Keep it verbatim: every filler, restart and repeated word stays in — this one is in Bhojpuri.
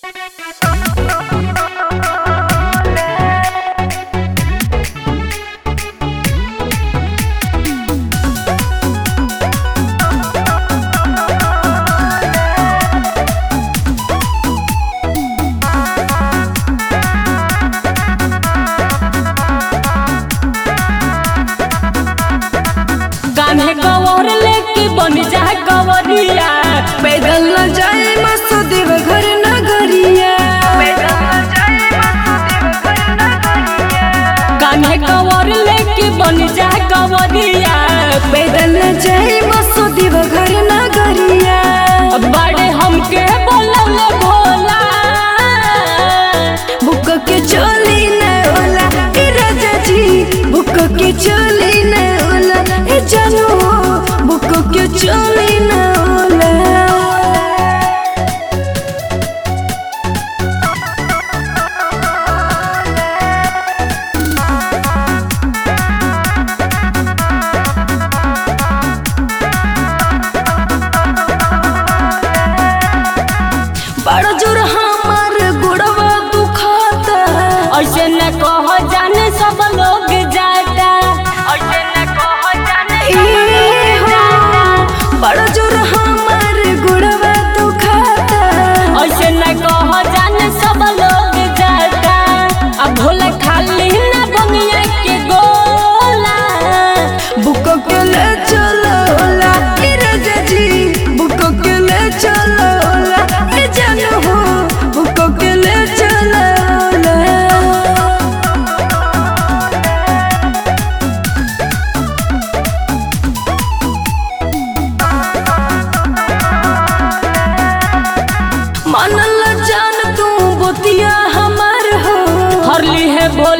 कान्हे गवर लेके बन जा गवरिया, पैदल न जाए मसूदेव घर नगरिया। कान्हे गवर लेके बन जा गवरिया, पैदल न जाए मसूदेव घर नगरिया। बड़े हमके बोलले भोला, बुक के चोली न होला ए राजा जी, बुक के चोली न होला ए जानू, बुक के चोली न होला। बड़ जोर हमार गुड़वा दुखाता, ऐसे न कह जाने सब लोग जाता, ऐसे न कह जाने ए हो, बड़ जोर हमार गुड़वा दुखाता। ऐसे न कह जाने सब लोग जाता। अब भोला खाली न बनिया के गोला, बुक के ले चलो होला ए राजा जी, बुक के ले चलो होला ए जानू हो, बुक के ले चलो होला। मानल जान तू बोतिया हमार हो, हरली है भोला